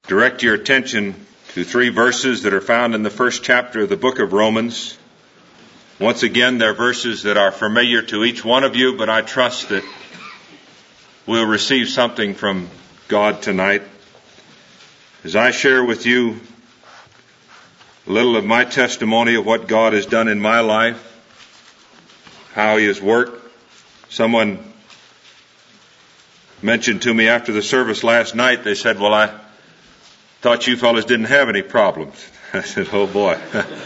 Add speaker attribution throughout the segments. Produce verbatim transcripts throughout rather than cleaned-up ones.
Speaker 1: direct your attention to three verses that are found in the first chapter of the book of Romans. Once again, they're verses that are familiar to each one of you, but I trust that we'll receive something from God tonight as I share with you a little of my testimony of what God has done in my life, how He has worked. Someone mentioned to me after the service last night, they said, well, I thought you fellas didn't have any problems. I said, oh boy.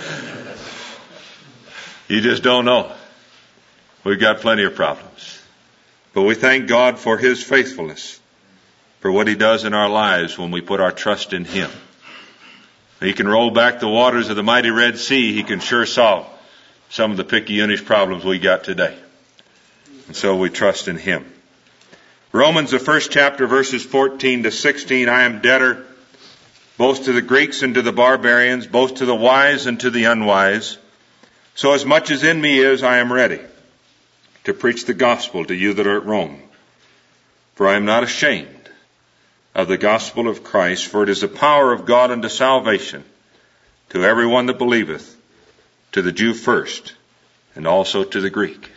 Speaker 1: You just don't know. We've got plenty of problems. But we thank God for His faithfulness, for what He does in our lives when we put our trust in Him. He can roll back the waters of the mighty Red Sea. He can sure solve some of the picky-unish problems we got today. And so we trust in Him. Romans, the first chapter, verses fourteen to sixteen, I am debtor both to the Greeks and to the barbarians, both to the wise and to the unwise. So as much as in me is, I am ready to preach the gospel to you that are at Rome. For I am not ashamed of the gospel of Christ, for it is the power of God unto salvation to everyone that believeth, to the Jew first, and also to the Greek.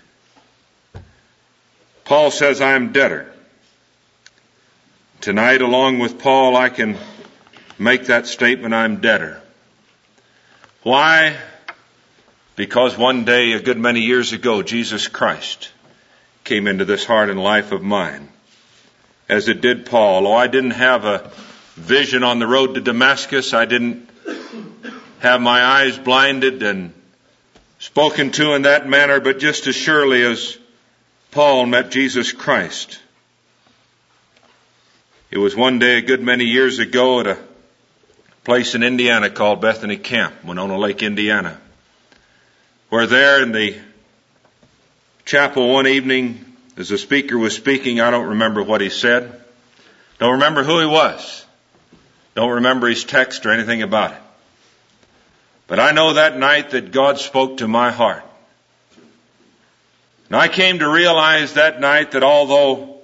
Speaker 1: Paul says, I am debtor. Tonight, along with Paul, I can make that statement, I'm debtor. Why? Because one day, a good many years ago, Jesus Christ came into this heart and life of mine, as it did Paul. Oh, I didn't have a vision on the road to Damascus. I didn't have my eyes blinded and spoken to in that manner, but just as surely as Paul met Jesus Christ. It was one day a good many years ago at a place in Indiana called Bethany Camp, Winona Lake, Indiana, where there in the chapel one evening, as the speaker was speaking, I don't remember what he said. Don't remember who he was. Don't remember his text or anything about it. But I know that night that God spoke to my heart. And I came to realize that night that although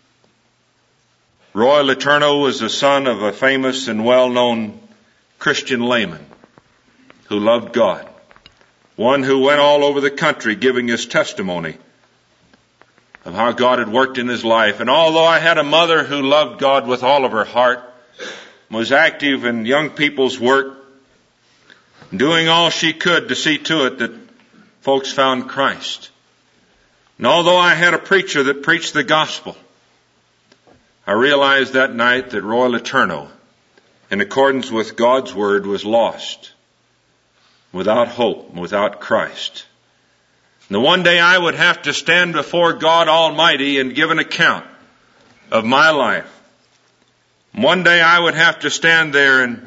Speaker 1: Roy Letourneau was the son of a famous and well-known Christian layman who loved God, one who went all over the country giving his testimony of how God had worked in his life. And although I had a mother who loved God with all of her heart, was active in young people's work, doing all she could to see to it that folks found Christ. And although I had a preacher that preached the gospel, I realized that night that Roy Letourneau, in accordance with God's word, was lost, without hope, without Christ. And one day I would have to stand before God Almighty and give an account of my life. One day I would have to stand there and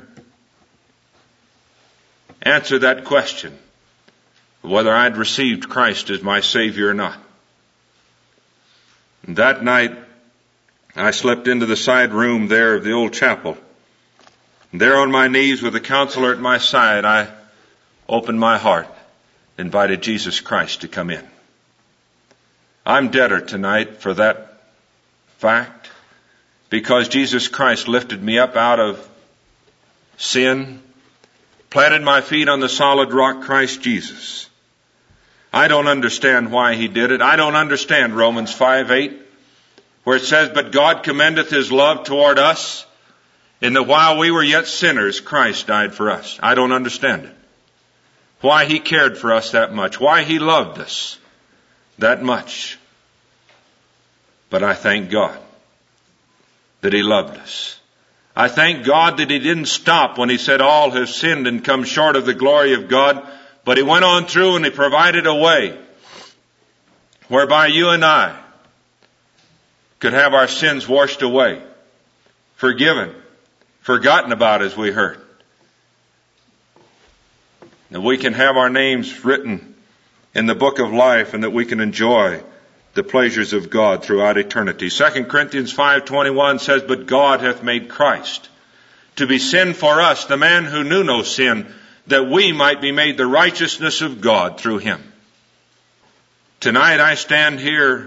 Speaker 1: answer that question of whether I'd received Christ as my Savior or not. And that night I slipped into the side room there of the old chapel. And there on my knees with the counselor at my side, I opened my heart, invited Jesus Christ to come in. I'm debtor tonight for that fact, because Jesus Christ lifted me up out of sin, planted my feet on the solid rock, Christ Jesus. I don't understand why He did it. I don't understand Romans five eight, where it says, but God commendeth His love toward us, in that while we were yet sinners, Christ died for us. I don't understand it. Why He cared for us that much. Why He loved us that much. But I thank God that He loved us. I thank God that He didn't stop when He said all have sinned and come short of the glory of God, but He went on through and He provided a way whereby you and I could have our sins washed away, forgiven, forgotten about, as we heard. That we can have our names written in the book of life, and that we can enjoy the pleasures of God throughout eternity. Second Corinthians five twenty-one says, but God hath made Christ to be sin for us, the man who knew no sin, that we might be made the righteousness of God through Him. Tonight I stand here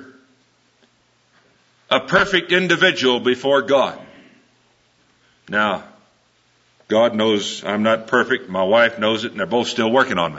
Speaker 1: a perfect individual before God. Now, God knows I'm not perfect. My wife knows it, and they're both still working on me.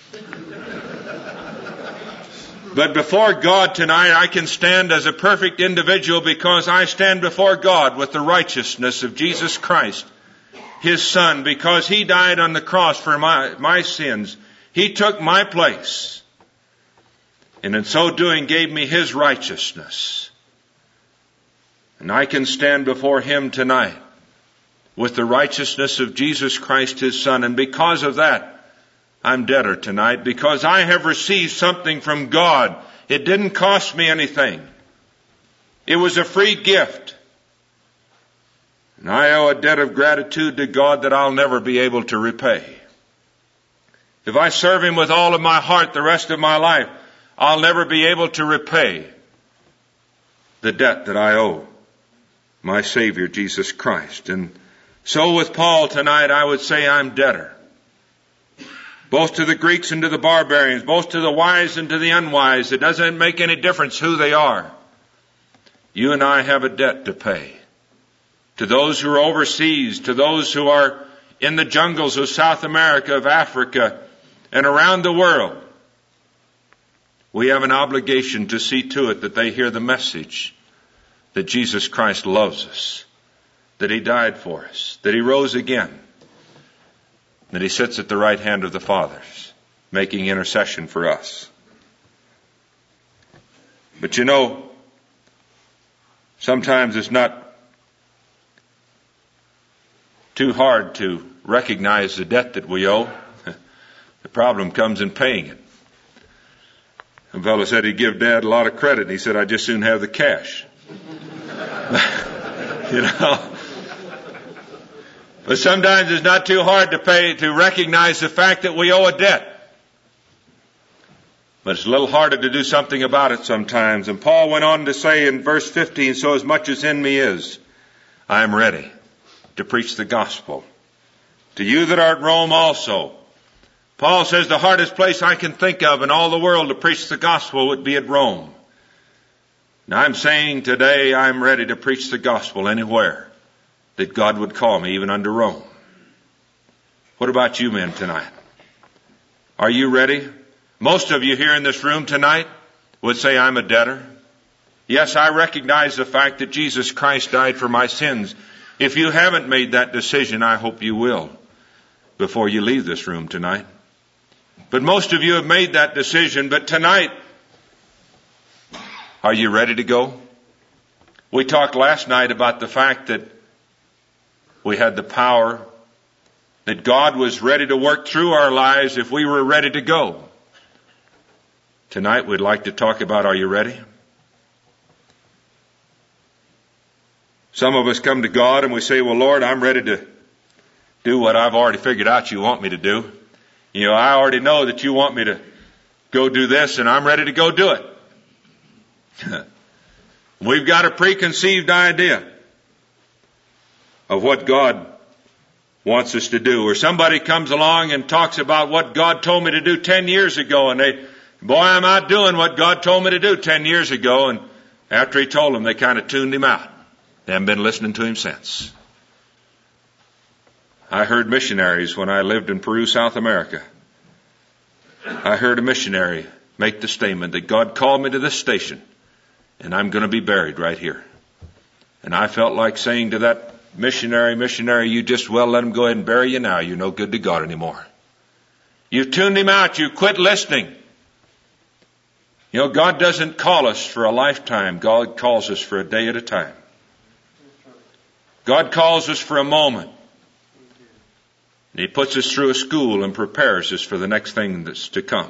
Speaker 1: But before God tonight, I can stand as a perfect individual because I stand before God with the righteousness of Jesus Christ, His Son, because He died on the cross for my, my sins. He took my place, and in so doing gave me His righteousness. And I can stand before Him tonight with the righteousness of Jesus Christ, His Son. And because of that, I'm debtor tonight, because I have received something from God. It didn't cost me anything. It was a free gift. And I owe a debt of gratitude to God that I'll never be able to repay. If I serve Him with all of my heart the rest of my life, I'll never be able to repay the debt that I owe my Savior, Jesus Christ. And so with Paul tonight, I would say I'm debtor. Both to the Greeks and to the barbarians, both to the wise and to the unwise. It doesn't make any difference who they are. You and I have a debt to pay. To those who are overseas, to those who are in the jungles of South America, of Africa, and around the world, we have an obligation to see to it that they hear the message that Jesus Christ loves us, that He died for us, that He rose again, that He sits at the right hand of the Father, making intercession for us. But you know, sometimes it's not too hard to recognize the debt that we owe. The problem comes in paying it. A fellow said he'd give Dad a lot of credit, and he said, I'd just soon have the cash. You know? But sometimes it's not too hard to pay, to recognize the fact that we owe a debt. But it's a little harder to do something about it sometimes. And Paul went on to say in verse fifteen, so as much as in me is, I am ready to preach the gospel to you that are at Rome also. Paul says the hardest place I can think of in all the world to preach the gospel would be at Rome. Now I'm saying today I'm ready to preach the gospel anywhere that God would call me, even under Rome. What about you men tonight? Are you ready? Most of you here in this room tonight would say I'm a debtor. Yes, I recognize the fact that Jesus Christ died for my sins. If you haven't made that decision, I hope you will before you leave this room tonight. But most of you have made that decision. But tonight, are you ready to go? We talked last night about the fact that we had the power, that God was ready to work through our lives if we were ready to go. Tonight we'd like to talk about, are you ready? Some of us come to God and we say, well, Lord, I'm ready to do what I've already figured out you want me to do. You know, I already know that you want me to go do this, and I'm ready to go do it. We've got a preconceived idea of what God wants us to do. Or somebody comes along and talks about what God told me to do ten years ago, and they, boy, I'm not doing what God told me to do ten years ago. And after He told them, they kind of tuned Him out. They haven't been listening to Him since. I heard missionaries when I lived in Peru, South America. I heard a missionary make the statement that God called me to this station, and I'm going to be buried right here. And I felt like saying to that missionary, missionary, you just well let Him go ahead and bury you now. You're no good to God anymore. You've tuned Him out. You quit listening. You know, God doesn't call us for a lifetime. God calls us for a day at a time. God calls us for a moment. And He puts us through a school and prepares us for the next thing that's to come.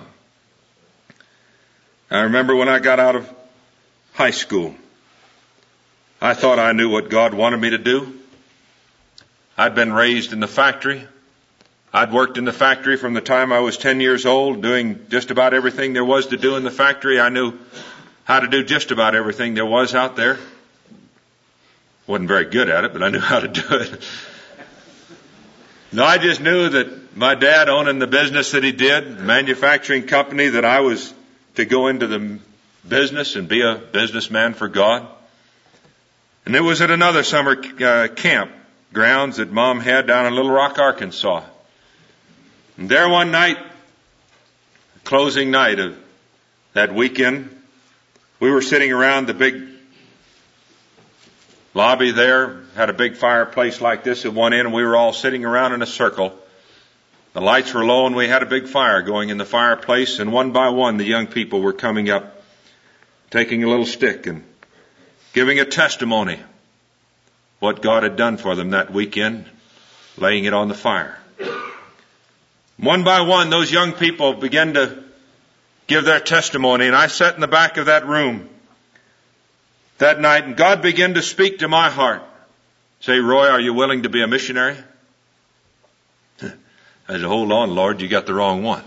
Speaker 1: I remember when I got out of high school, I thought I knew what God wanted me to do. I'd been raised in the factory. I'd worked in the factory from the time I was ten years old, doing just about everything there was to do in the factory. I knew how to do just about everything there was out there. Wasn't very good at it, but I knew how to do it. No, I just knew that my dad owning the business that he did, the manufacturing company, that I was to go into the business and be a businessman for God. And it was at another summer uh, camp grounds that Mom had down in Little Rock, Arkansas. And there one night, closing night of that weekend, we were sitting around the big lobby there, had a big fireplace like this at one end, and we were all sitting around in a circle. The lights were low, and we had a big fire going in the fireplace, and one by one the young people were coming up, taking a little stick and giving a testimony what God had done for them that weekend, laying it on the fire. One by one, those young people began to give their testimony, and I sat in the back of that room that night, and God began to speak to my heart. Say, Roy, are you willing to be a missionary? I said, hold on, Lord, you got the wrong one.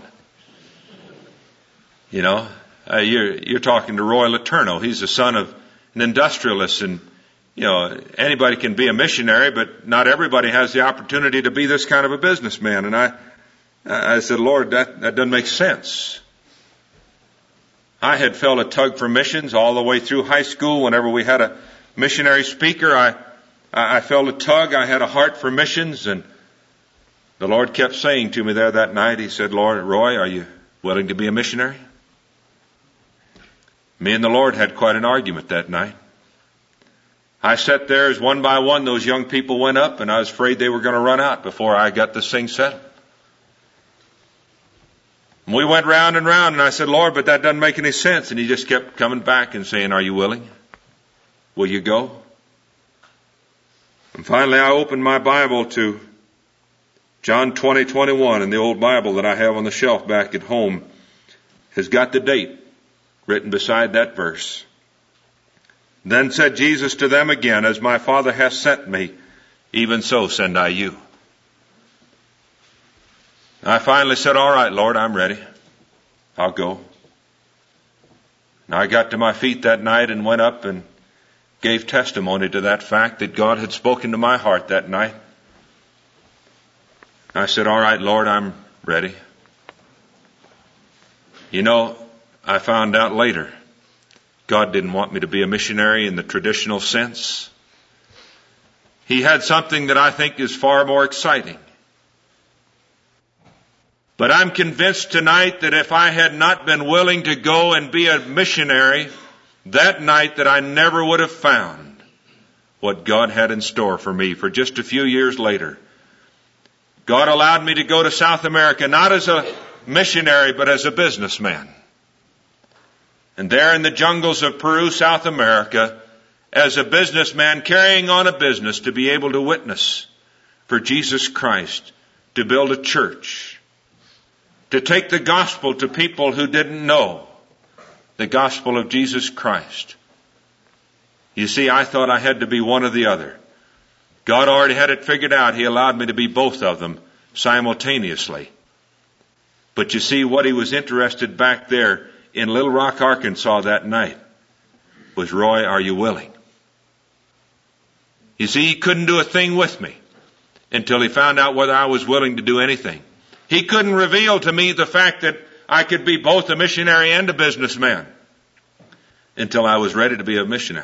Speaker 1: You know, uh, you're, you're talking to Roy Letourneau. He's the son of an industrialist, and, you know, anybody can be a missionary, but not everybody has the opportunity to be this kind of a businessman. And I, I said, Lord, that, that doesn't make sense. I had felt a tug for missions all the way through high school. Whenever we had a missionary speaker, I, I felt a tug. I had a heart for missions, and the Lord kept saying to me there that night, He said, Lord, Roy, are you willing to be a missionary? Me and the Lord had quite an argument that night. I sat there as one by one those young people went up, and I was afraid they were going to run out before I got this thing settled. And we went round and round, and I said, Lord, but that doesn't make any sense. And He just kept coming back and saying, are you willing? Will you go? And finally I opened my Bible to John twenty twenty-one, and the old Bible that I have on the shelf back at home has got the date written beside that verse. Then said Jesus to them again, as my Father hath sent me, even so send I you. I finally said, all right, Lord, I'm ready. I'll go. And I got to my feet that night and went up and gave testimony to that fact that God had spoken to my heart that night. I said, all right, Lord, I'm ready. You know, I found out later, God didn't want me to be a missionary in the traditional sense. He had something that I think is far more exciting. But I'm convinced tonight that if I had not been willing to go and be a missionary that night, that I never would have found what God had in store for me for just a few years later. God allowed me to go to South America, not as a missionary, but as a businessman. And there in the jungles of Peru, South America, as a businessman carrying on a business to be able to witness for Jesus Christ, to build a church, to take the gospel to people who didn't know the gospel of Jesus Christ. You see, I thought I had to be one or the other. God already had it figured out. He allowed me to be both of them simultaneously. But you see, what He was interested back there in Little Rock, Arkansas that night was, Roy, are you willing? You see, He couldn't do a thing with me until He found out whether I was willing to do anything. He couldn't reveal to me the fact that I could be both a missionary and a businessman until I was ready to be a missionary.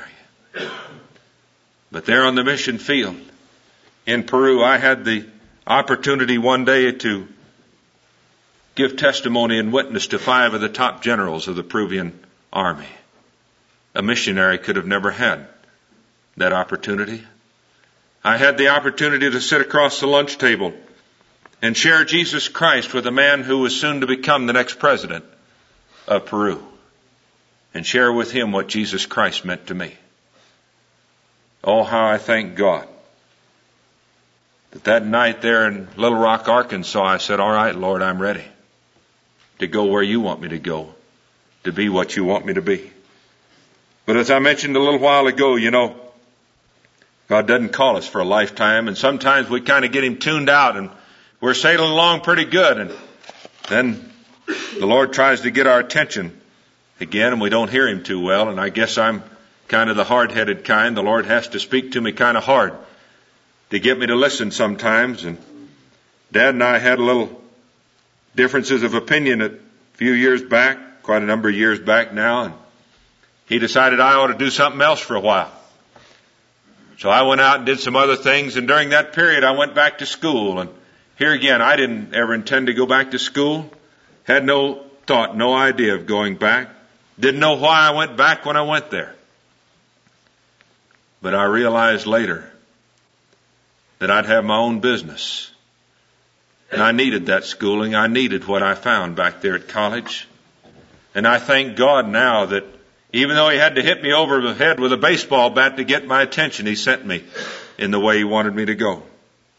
Speaker 1: But there on the mission field in Peru, I had the opportunity one day to give testimony and witness to five of the top generals of the Peruvian army. A missionary could have never had that opportunity. I had the opportunity to sit across the lunch table and share Jesus Christ with a man who was soon to become the next president of Peru, and share with him what Jesus Christ meant to me. Oh, how I thank God that that night there in Little Rock, Arkansas, I said, all right, Lord, I'm ready to go where you want me to go, to be what you want me to be. But as I mentioned a little while ago, you know, God doesn't call us for a lifetime, and sometimes we kind of get Him tuned out, and we're sailing along pretty good, and then the Lord tries to get our attention again, and we don't hear Him too well, and I guess I'm kind of the hard-headed kind. The Lord has to speak to me kind of hard to get me to listen sometimes. And Dad and I had a little differences of opinion a few years back, quite a number of years back now, and he decided I ought to do something else for a while. So I went out and did some other things, and during that period I went back to school. And here again, I didn't ever intend to go back to school. Had no thought, no idea of going back. Didn't know why I went back when I went there. But I realized later that I'd have my own business. And I needed that schooling. I needed what I found back there at college. And I thank God now that even though He had to hit me over the head with a baseball bat to get my attention, He sent me in the way He wanted me to go.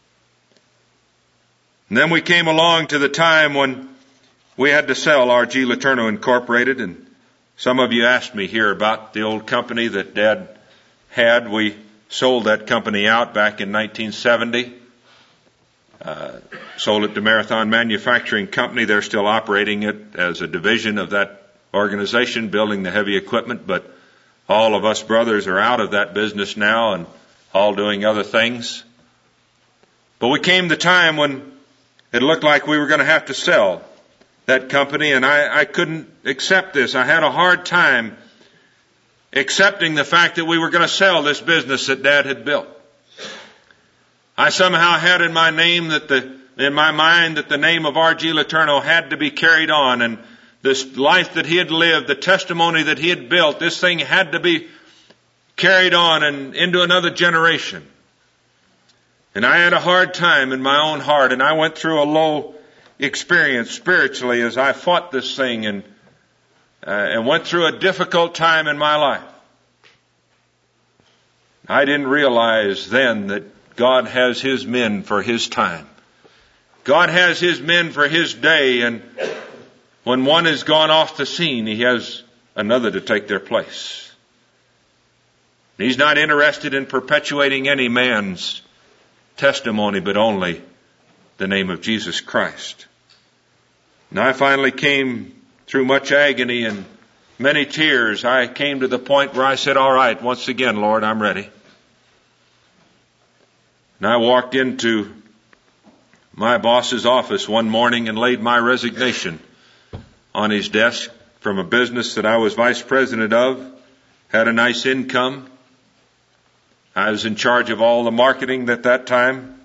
Speaker 1: And then we came along to the time when we had to sell R G Letourneau Incorporated, and some of you asked me here about the old company that Dad had. We sold that company out back in nineteen seventy. Uh, sold it to Marathon Manufacturing Company. They're still operating it as a division of that organization, building the heavy equipment, but all of us brothers are out of that business now and all doing other things. But we came the time when it looked like we were going to have to sell that company, and I, I couldn't accept this. I had a hard time accepting the fact that we were going to sell this business that Dad had built. I somehow had in my name that the, in my mind that the name of R G Letourneau had to be carried on, and this life that he had lived, the testimony that he had built, this thing had to be carried on and into another generation. And I had a hard time in my own heart, and I went through a low experience spiritually as I fought this thing and uh, and went through a difficult time in my life. I didn't realize then that God has His men for His time. God has His men for His day, and when one has gone off the scene, He has another to take their place. He's not interested in perpetuating any man's testimony, but only the name of Jesus Christ. And I finally came through much agony and many tears. I came to the point where I said, all right, once again, Lord, I'm ready. And I walked into my boss's office one morning and laid my resignation on his desk from a business that I was vice president of, had a nice income. I was in charge of all the marketing at that time.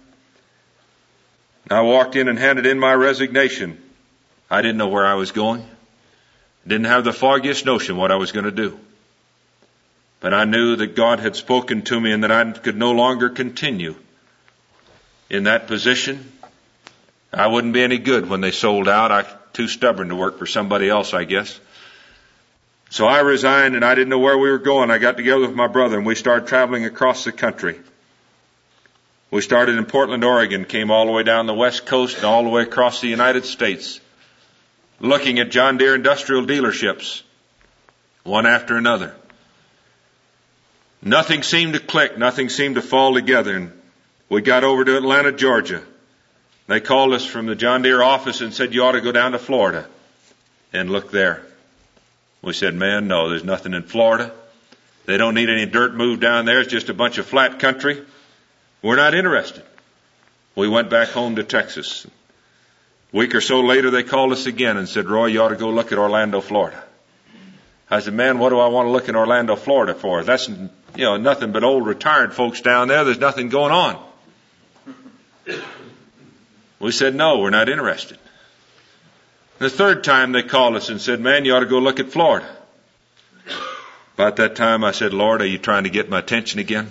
Speaker 1: I walked in and handed in my resignation. I didn't know where I was going. Didn't have the foggiest notion what I was going to do. But I knew that God had spoken to me and that I could no longer continue in that position. I wouldn't be any good when they sold out. I was too stubborn to work for somebody else, I guess. So I resigned, and I didn't know where we were going. I got together with my brother, and we started traveling across the country. We started in Portland, Oregon, came all the way down the West Coast and all the way across the United States, looking at John Deere industrial dealerships, one after another. Nothing seemed to click. Nothing seemed to fall together. And we got over to Atlanta, Georgia. They called us from the John Deere office and said, you ought to go down to Florida and look there. We said, man, no, there's nothing in Florida. They don't need any dirt moved down there. It's just a bunch of flat country. We're not interested. We went back home to Texas. A week or so later, they called us again and said, Roy, you ought to go look at Orlando, Florida. I said, man, what do I want to look in Orlando, Florida for? That's, you know, nothing but old retired folks down there. There's nothing going on. We said, no, we're not interested. The third time they called us and said, man, you ought to go look at Florida. About that time I said, Lord, are you trying to get my attention again?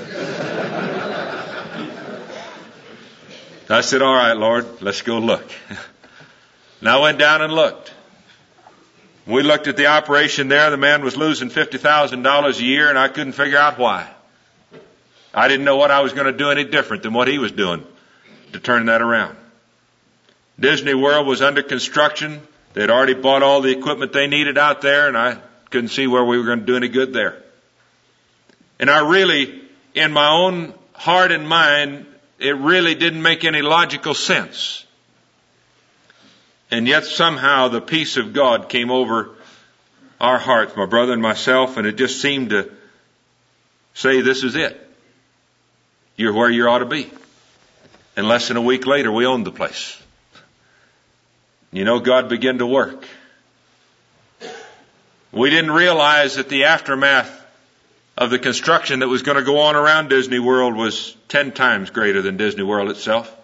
Speaker 1: I said, all right, Lord, let's go look. And I went down and looked. We looked at the operation there. The man was losing fifty thousand dollars a year, and I couldn't figure out why. I didn't know what I was going to do any different than what he was doing to turn that around. Disney World was under construction. They'd already bought all the equipment they needed out there, and I couldn't see where we were going to do any good there. And I really, in my own heart and mind, it really didn't make any logical sense. And yet somehow the peace of God came over our hearts, my brother and myself, and it just seemed to say, this is it. You're where you ought to be. And less than a week later, we owned the place. You know, God began to work. We didn't realize that the aftermath of the construction that was going to go on around Disney World was ten times greater than Disney World itself.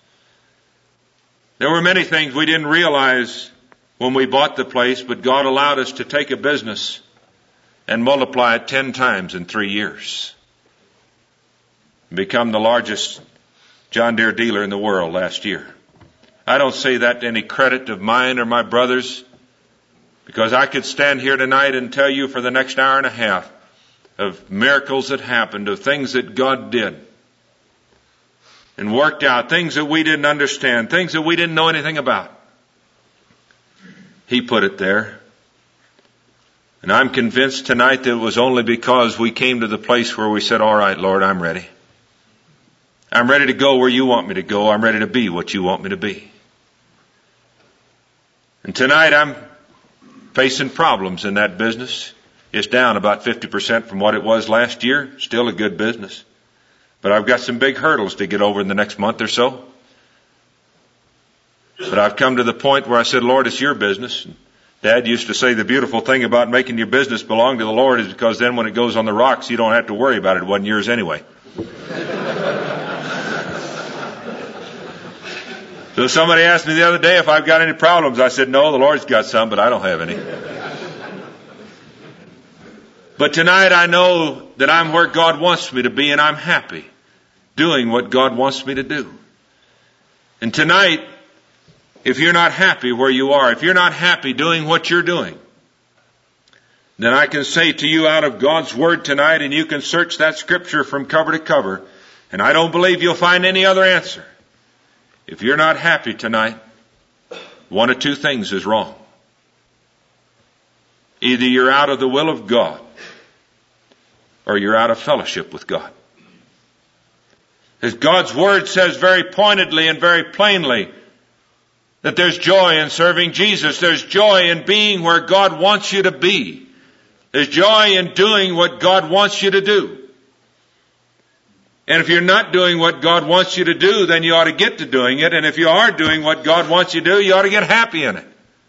Speaker 1: There were many things we didn't realize when we bought the place, but God allowed us to take a business and multiply it ten times in three years. Become the largest John Deere dealer in the world last year. I don't say that to any credit of mine or my brothers, because I could stand here tonight and tell you for the next hour and a half of miracles that happened, of things that God did and worked out, things that we didn't understand, things that we didn't know anything about. He put it there. And I'm convinced tonight that it was only because we came to the place where we said, all right, Lord, I'm ready. I'm ready to go where you want me to go. I'm ready to be what you want me to be. And tonight I'm facing problems in that business. It's down about fifty percent from what it was last year. Still a good business. But I've got some big hurdles to get over in the next month or so. But I've come to the point where I said, Lord, it's your business. Dad used to say the beautiful thing about making your business belong to the Lord is because then when it goes on the rocks, you don't have to worry about it. It wasn't yours anyway. So somebody asked me the other day if I've got any problems. I said, no, the Lord's got some, but I don't have any. But tonight I know that I'm where God wants me to be, and I'm happy doing what God wants me to do. And tonight, if you're not happy where you are, if you're not happy doing what you're doing, then I can say to you out of God's Word tonight, and you can search that Scripture from cover to cover, and I don't believe you'll find any other answer. If you're not happy tonight, one of two things is wrong. Either you're out of the will of God, or you're out of fellowship with God. As God's Word says very pointedly and very plainly, that there's joy in serving Jesus. There's joy in being where God wants you to be. There's joy in doing what God wants you to do. And if you're not doing what God wants you to do, then you ought to get to doing it. And if you are doing what God wants you to do, you ought to get happy in it.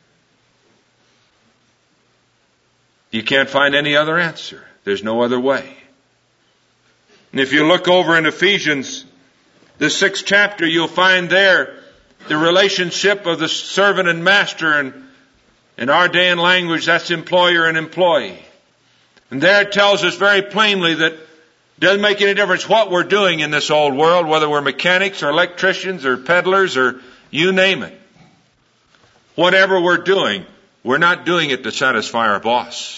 Speaker 1: You can't find any other answer. There's no other way. And if you look over in Ephesians, the sixth chapter, you'll find there the relationship of the servant and master, and in our day and language, that's employer and employee. And there it tells us very plainly that it doesn't make any difference what we're doing in this old world, whether we're mechanics or electricians or peddlers or you name it. Whatever we're doing, we're not doing it to satisfy our boss.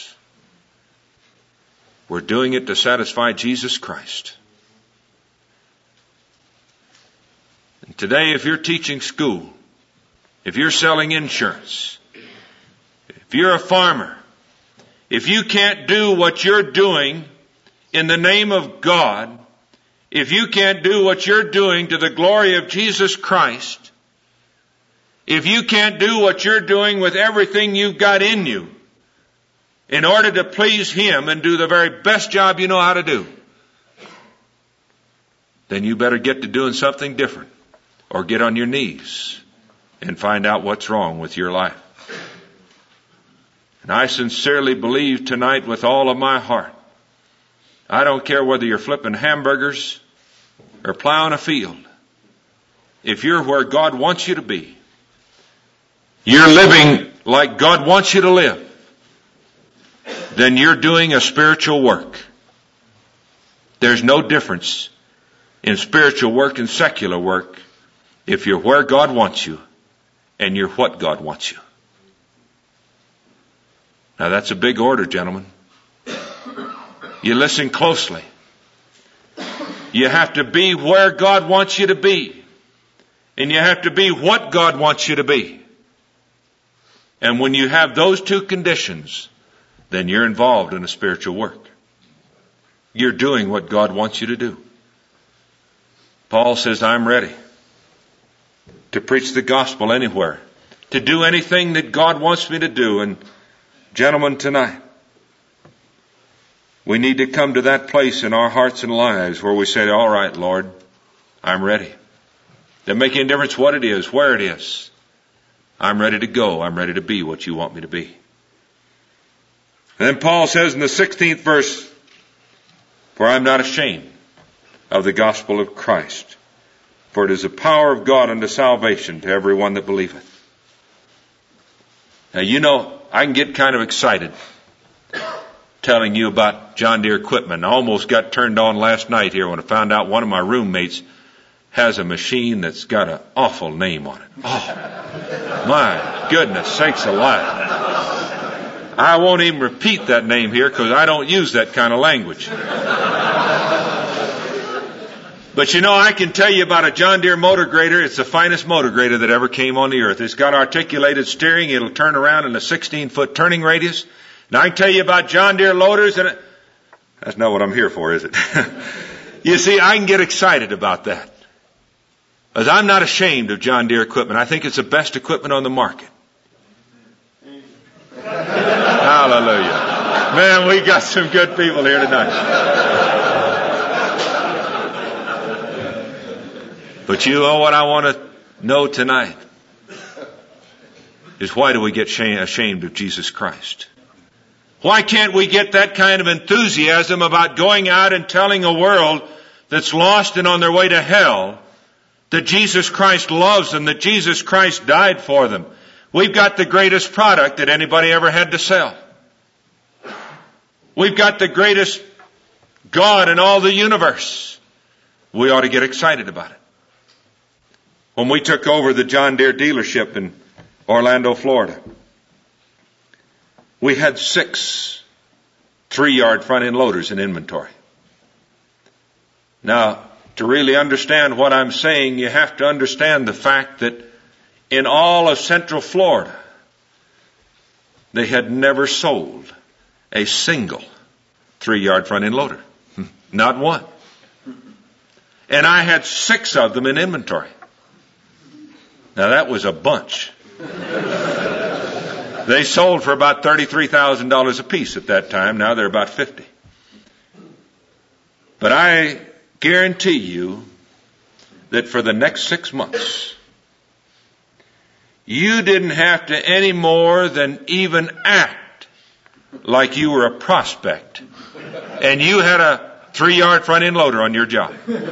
Speaker 1: We're doing it to satisfy Jesus Christ. And today, if you're teaching school, if you're selling insurance, if you're a farmer, if you can't do what you're doing in the name of God, if you can't do what you're doing to the glory of Jesus Christ, if you can't do what you're doing with everything you've got in you in order to please Him and do the very best job you know how to do, then you better get to doing something different, or get on your knees and find out what's wrong with your life. And I sincerely believe tonight with all of my heart, I don't care whether you're flipping hamburgers or plowing a field, if you're where God wants you to be, you're living like God wants you to live, then you're doing a spiritual work. There's no difference in spiritual work and secular work if you're where God wants you and you're what God wants you. Now that's a big order, gentlemen. You listen closely. You have to be where God wants you to be. And you have to be what God wants you to be. And when you have those two conditions, then you're involved in a spiritual work. You're doing what God wants you to do. Paul says, I'm ready to preach the gospel anywhere, to do anything that God wants me to do. And gentlemen, tonight, we need to come to that place in our hearts and lives where we say, all right, Lord, I'm ready. Doesn't make any difference what it is, where it is. I'm ready to go. I'm ready to be what you want me to be. And then Paul says in the sixteenth verse, For I am not ashamed of the gospel of Christ, for it is the power of God unto salvation to every one that believeth. Now, you know, I can get kind of excited telling you about John Deere equipment. I almost got turned on last night here when I found out one of my roommates has a machine that's got an awful name on it. Oh, my goodness sakes alive. I won't even repeat that name here because I don't use that kind of language. But you know, I can tell you about a John Deere motor grader. It's the finest motor grader that ever came on the earth. It's got articulated steering. It'll turn around in a sixteen foot turning radius. And I can tell you about John Deere loaders. And it, that's not what I'm here for, is it? You see, I can get excited about that. Because I'm not ashamed of John Deere equipment. I think it's the best equipment on the market. Hallelujah. Man, we got some good people here tonight. But you know what I want to know tonight is, why do we get ashamed of Jesus Christ? Why can't we get that kind of enthusiasm about going out and telling a world that's lost and on their way to hell that Jesus Christ loves them, that Jesus Christ died for them? We've got the greatest product that anybody ever had to sell. We've got the greatest God in all the universe. We ought to get excited about it. When we took over the John Deere dealership in Orlando, Florida, we had six three-yard front-end loaders in inventory. Now, to really understand what I'm saying, you have to understand the fact that in all of Central Florida, they had never sold a single three-yard front-end loader. Not one. And I had six of them in inventory. Now that was a bunch. They sold for about thirty-three thousand dollars a piece at that time. Now they're about fifty. But I guarantee you that for the next six months, you didn't have to any more than even act like you were a prospect and you had a three-yard front-end loader on your job.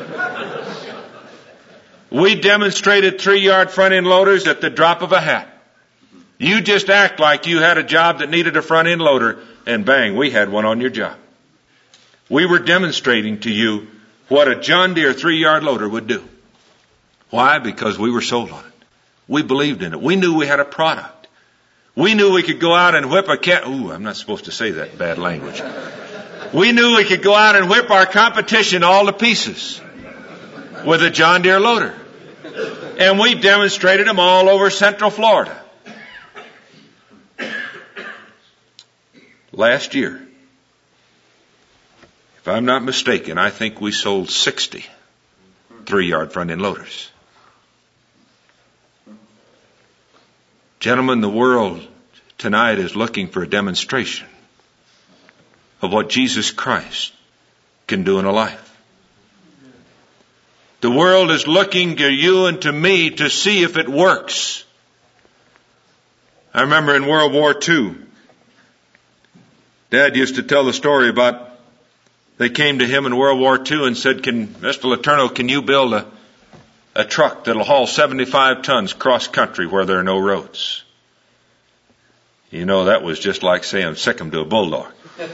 Speaker 1: We demonstrated three-yard front-end loaders at the drop of a hat. You just act like you had a job that needed a front-end loader, and bang, we had one on your job. We were demonstrating to you what a John Deere three-yard loader would do. Why? Because we were sold on it. We believed in it. We knew we had a product. We knew we could go out and whip a cat. Ooh, I'm not supposed to say that bad language. We knew we could go out and whip our competition all to pieces with a John Deere loader. And we demonstrated them all over Central Florida. Last year, if I'm not mistaken, I think we sold sixty three-yard front-end loaders. Gentlemen, the world tonight is looking for a demonstration of what Jesus Christ can do in a life. The world is looking to you and to me to see if it works. I remember in World War Two, Dad used to tell the story about they came to him in World War Two and said, "Can Mister Letourneau, can you build a, a truck that'll haul seventy-five tons cross country where there are no roads?" You know, that was just like saying sick 'em to a bulldog.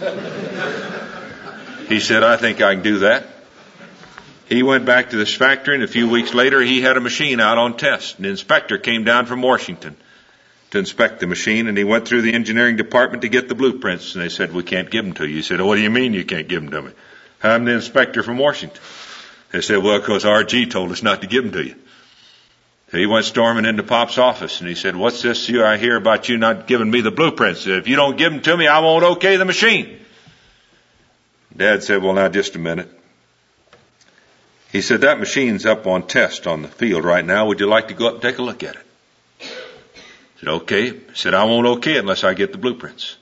Speaker 1: He said, "I think I can do that." He went back to this factory, and a few weeks later he had a machine out on test. An inspector came down from Washington to inspect the machine, and he went through the engineering department to get the blueprints, and they said, "We can't give them to you." He said, "Oh, what do you mean you can't give them to me? I'm the inspector from Washington." They said, "Well, because R G told us not to give them to you." So he went storming into Pop's office, and he said, "What's this you I hear about you not giving me the blueprints? If you don't give them to me, I won't okay the machine." Dad said, "Well, now, just a minute." He said, "That machine's up on test on the field right now. Would you like to go up and take a look at it?" I said, "Okay." He said, "I won't okay it unless I get the blueprints."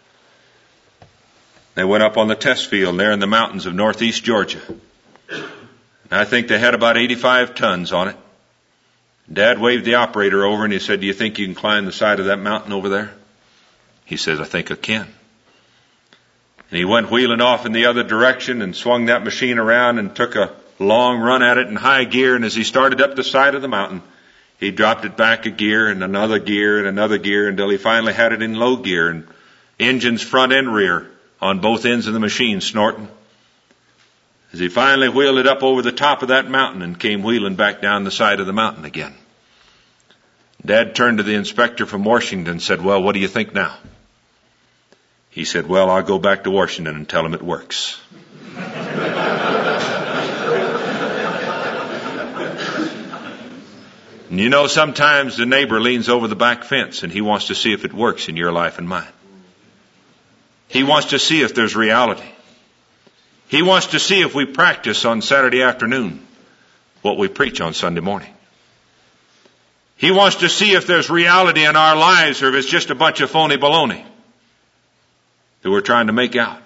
Speaker 1: They went up on the test field there in the mountains of northeast Georgia. And I think they had about eighty-five tons on it. Dad waved the operator over and he said, "Do you think you can climb the side of that mountain over there?" He says, "I think I can." And he went wheeling off in the other direction and swung that machine around and took a long run at it in high gear. And as he started up the side of the mountain, he dropped it back a gear and another gear and another gear until he finally had it in low gear, and engines front and rear on both ends of the machine snorting. As he finally wheeled it up over the top of that mountain and came wheeling back down the side of the mountain again. Dad turned to the inspector from Washington and said, "Well, what do you think now?" He said, "Well, I'll go back to Washington and tell him it works." And you know, sometimes the neighbor leans over the back fence and he wants to see if it works in your life and mine. He wants to see if there's reality. He wants to see if we practice on Saturday afternoon what we preach on Sunday morning. He wants to see if there's reality in our lives or if it's just a bunch of phony baloney that we're trying to make out.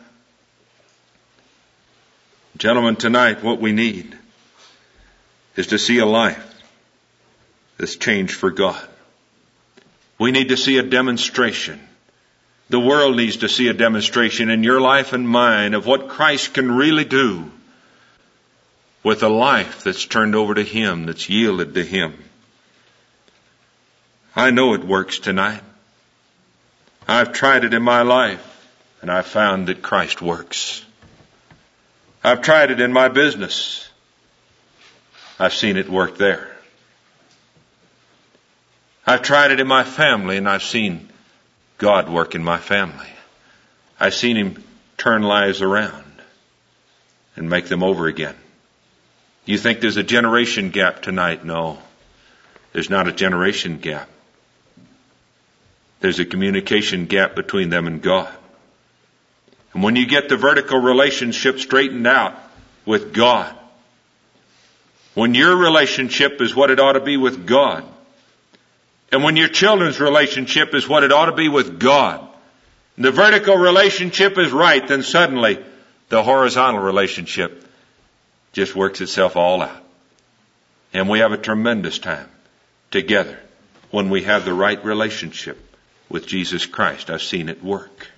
Speaker 1: Gentlemen, tonight what we need is to see a life that's changed for God. We need to see a demonstration. The world needs to see a demonstration in your life and mine of what Christ can really do with a life that's turned over to Him, that's yielded to Him. I know it works tonight. I've tried it in my life, and I've found that Christ works. I've tried it in my business. I've seen it work there. I've tried it in my family, and I've seen God work in my family. I've seen Him turn lives around and make them over again. You think there's a generation gap tonight? No, there's not a generation gap. There's a communication gap between them and God. And when you get the vertical relationship straightened out with God, when your relationship is what it ought to be with God, and when your children's relationship is what it ought to be with God, and the vertical relationship is right, then suddenly the horizontal relationship just works itself all out. And we have a tremendous time together when we have the right relationship with Jesus Christ. I've seen it work.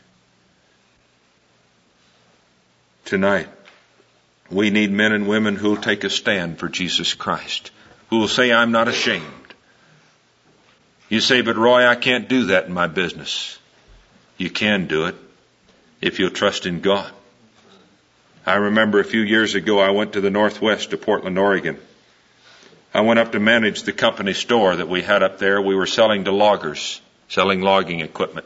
Speaker 1: Tonight, we need men and women who will take a stand for Jesus Christ, who will say, "I'm not ashamed." You say, "But Roy, I can't do that in my business." You can do it if you'll trust in God. I remember a few years ago, I went to the Northwest to Portland, Oregon. I went up to manage the company store that we had up there. We were selling to loggers, selling logging equipment.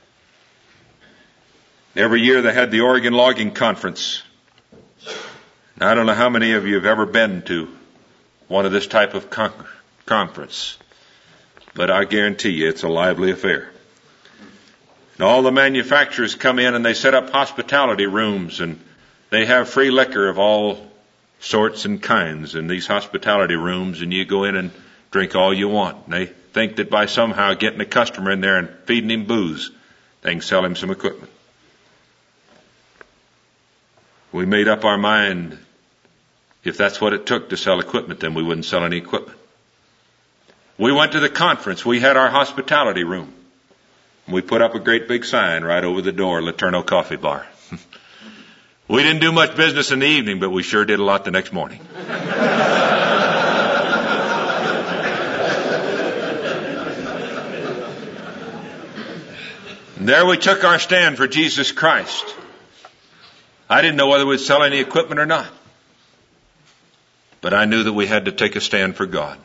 Speaker 1: Every year they had the Oregon Logging Conference. Now, I don't know how many of you have ever been to one of this type of con- conference. But I guarantee you it's a lively affair. And all the manufacturers come in and they set up hospitality rooms, and they have free liquor of all sorts and kinds in these hospitality rooms, and you go in and drink all you want. And they think that by somehow getting a customer in there and feeding him booze, they can sell him some equipment. We made up our mind, if that's what it took to sell equipment, then we wouldn't sell any equipment. We went to the conference. We had our hospitality room. We put up a great big sign right over the door, Laterno Coffee Bar. We didn't do much business in the evening, but we sure did a lot the next morning. And there we took our stand for Jesus Christ. I didn't know whether we'd sell any equipment or not. But I knew that we had to take a stand for God.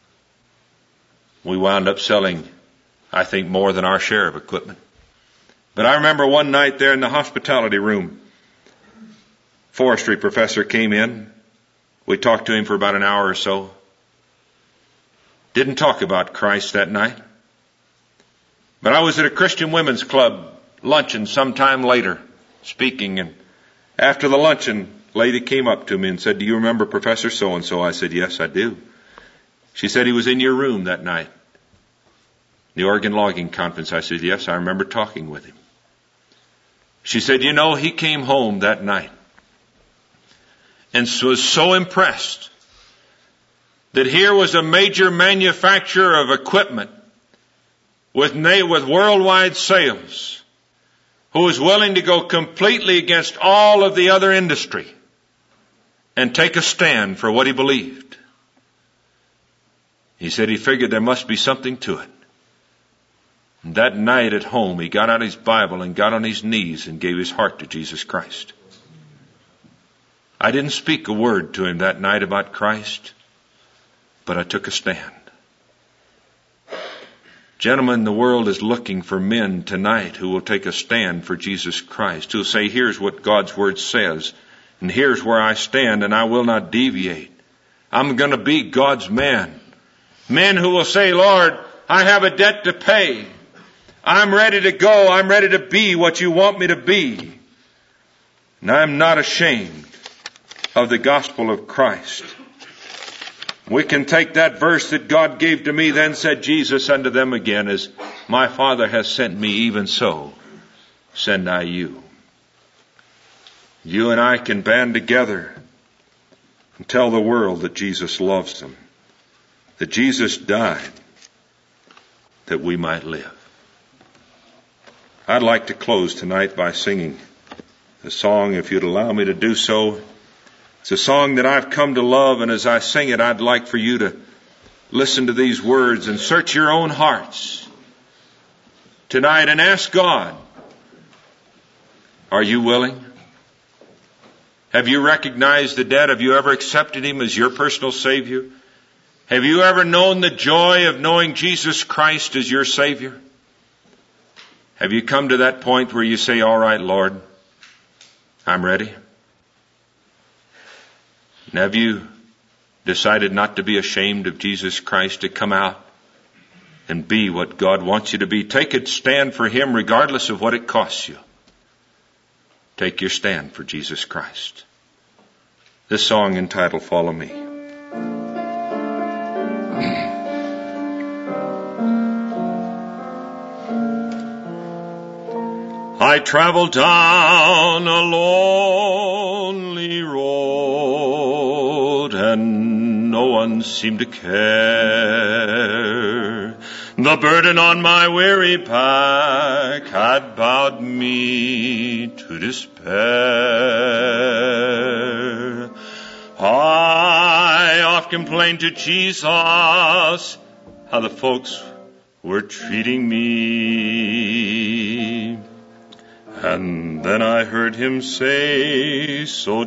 Speaker 1: We wound up selling, I think, more than our share of equipment. But I remember one night there in the hospitality room, forestry professor came in. We talked to him for about an hour or so. Didn't talk about Christ that night. But I was at a Christian Women's Club luncheon sometime later, speaking, and after the luncheon, a lady came up to me and said, "Do you remember Professor so-and-so?" I said, "Yes, I do." She said, "He was in your room that night, the Oregon Logging Conference." I said, "Yes, I remember talking with him." She said, "You know, he came home that night and was so impressed that here was a major manufacturer of equipment with, with worldwide sales who was willing to go completely against all of the other industry and take a stand for what he believed. He said he figured there must be something to it. And that night at home, he got out his Bible and got on his knees and gave his heart to Jesus Christ. I didn't speak a word to him that night about Christ, but I took a stand. Gentlemen, the world is looking for men tonight who will take a stand for Jesus Christ, who will say, here's what God's Word says, and here's where I stand, and I will not deviate. I'm going to be God's man. Men who will say, Lord, I have a debt to pay. I'm ready to go. I'm ready to be what you want me to be. And I'm not ashamed of the gospel of Christ. We can take that verse that God gave to me, then said Jesus unto them again, as my Father has sent me, even so send I you. You and I can band together and tell the world that Jesus loves them, that Jesus died that we might live. I'd like to close tonight by singing a song, if you'd allow me to do so. It's a song that I've come to love, and as I sing it, I'd like for you to listen to these words and search your own hearts tonight and ask God, are you willing? Have you recognized the debt? Have you ever accepted Him as your personal Savior? Have you ever known the joy of knowing Jesus Christ as your Savior? Have you come to that point where you say, all right, Lord, I'm ready? And have you decided not to be ashamed of Jesus Christ, to come out and be what God wants you to be? Take a stand for Him regardless of what it costs you. Take your stand for Jesus Christ. This song entitled Follow Me. I traveled down a lonely road, and no one seemed to care. The burden on my weary back had bowed me to despair. I oft complained to Jesus how the folks were treating me. And then I heard Him say so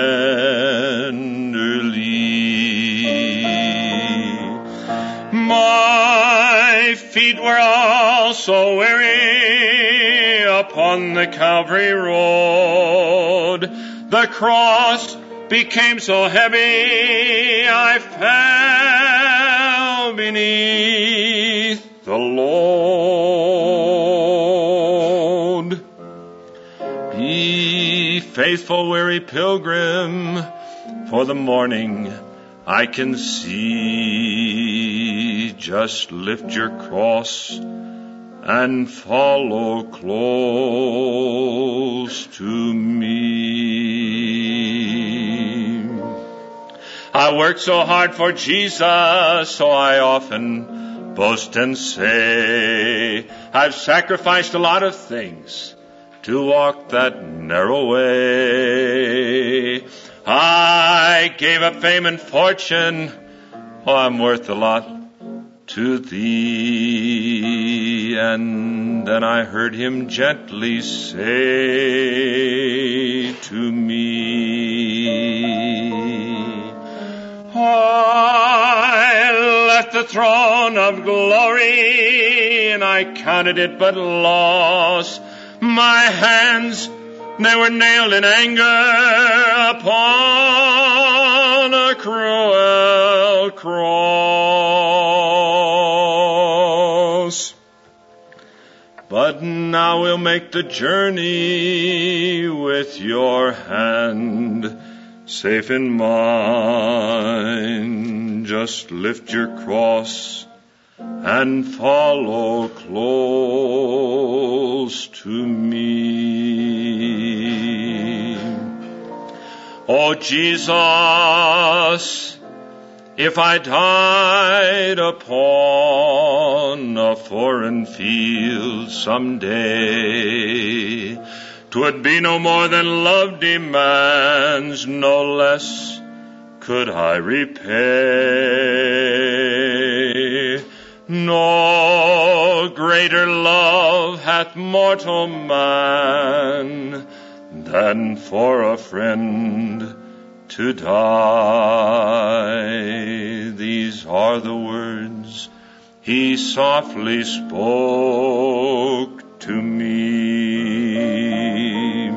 Speaker 1: tenderly, my feet were all so weary upon the Calvary road. The cross became so heavy I fell beneath the load. Be faithful, weary pilgrim, for the morning I can see. Just lift your cross and follow close to me. I worked so hard for Jesus, so I often boast and say, I've sacrificed a lot of things to walk that narrow way. I gave up fame and fortune, oh, I'm worth a lot to Thee. And then I heard Him gently say to me, I left the throne of glory, and I counted it but loss. My hands, they were nailed in anger upon a cruel cross. But now we'll make the journey with your hand safe in mine. Just lift your cross and follow close to me. Oh Jesus, if I died upon on a foreign field someday. 'Twould be no more than love demands, no less could I repay. No greater love hath mortal man than for a friend to die. These are the words he softly spoke to me.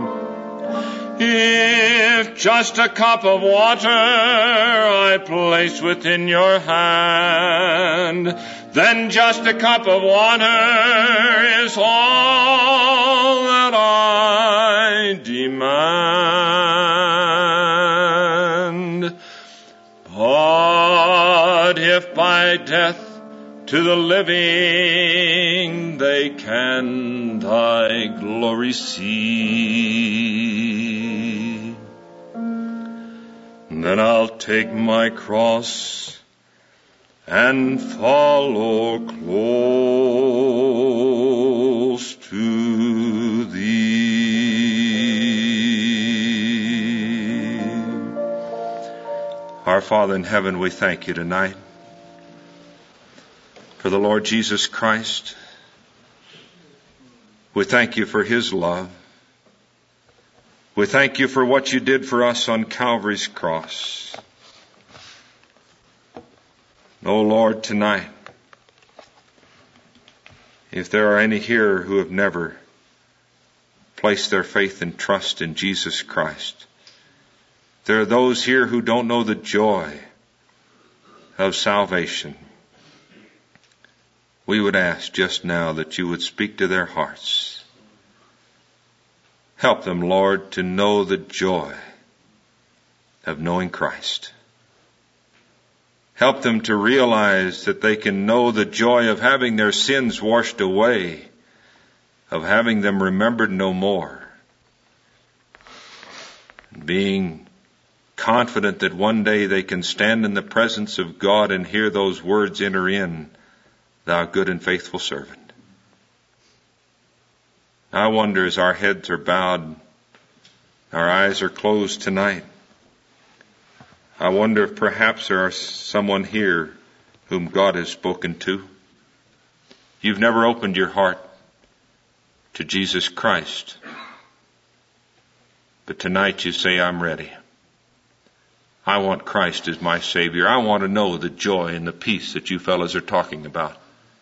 Speaker 1: If just a cup of water I place within your hand, then just a cup of water is all that I demand. But if by death to the living they can thy glory see, then I'll take my cross and follow close to thee. Our Father in heaven, we thank you tonight for the Lord Jesus Christ. We thank you for his love. We thank you for what you did for us on Calvary's cross. Oh Lord, tonight, if there are any here who have never placed their faith and trust in Jesus Christ, there are those here who don't know the joy of salvation. We would ask just now that you would speak to their hearts. Help them, Lord, to know the joy of knowing Christ. Help them to realize that they can know the joy of having their sins washed away, of having them remembered no more, being confident that one day they can stand in the presence of God and hear those words enter in, thou good and faithful servant. I wonder, as our heads are bowed, our eyes are closed tonight, I wonder if perhaps there are someone here whom God has spoken to. You've never opened your heart to Jesus Christ, but tonight you say, I'm ready. I want Christ as my Savior. I want to know the joy and the peace that you fellas are talking about.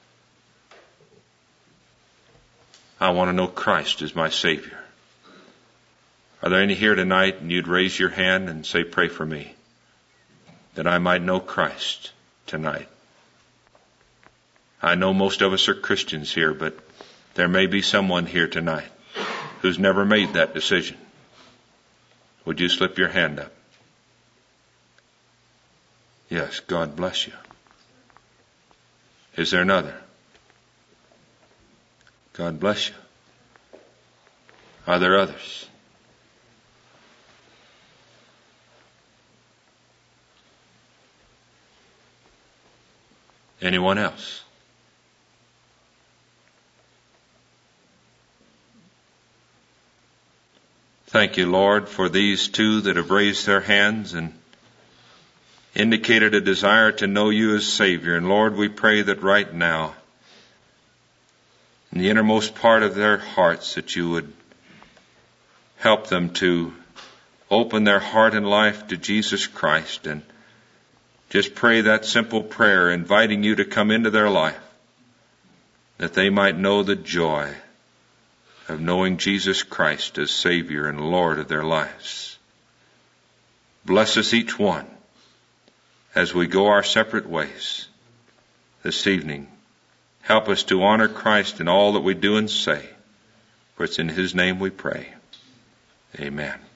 Speaker 1: I want to know Christ as my Savior. Are there any here tonight and you'd raise your hand and say, pray for me, that I might know Christ tonight? I know most of us are Christians here, but there may be someone here tonight who's never made that decision. Would you slip your hand up? Yes, God bless you. Is there another? God bless you. Are there others? Anyone else? Thank you, Lord, for these two that have raised their hands and indicated a desire to know you as Savior. And Lord, we pray that right now, in the innermost part of their hearts, that you would help them to open their heart and life to Jesus Christ and just pray that simple prayer, inviting you to come into their life, that they might know the joy of knowing Jesus Christ as Savior and Lord of their lives. Bless us each one as we go our separate ways this evening. Help us to honor Christ in all that we do and say, for it's in his name we pray. Amen.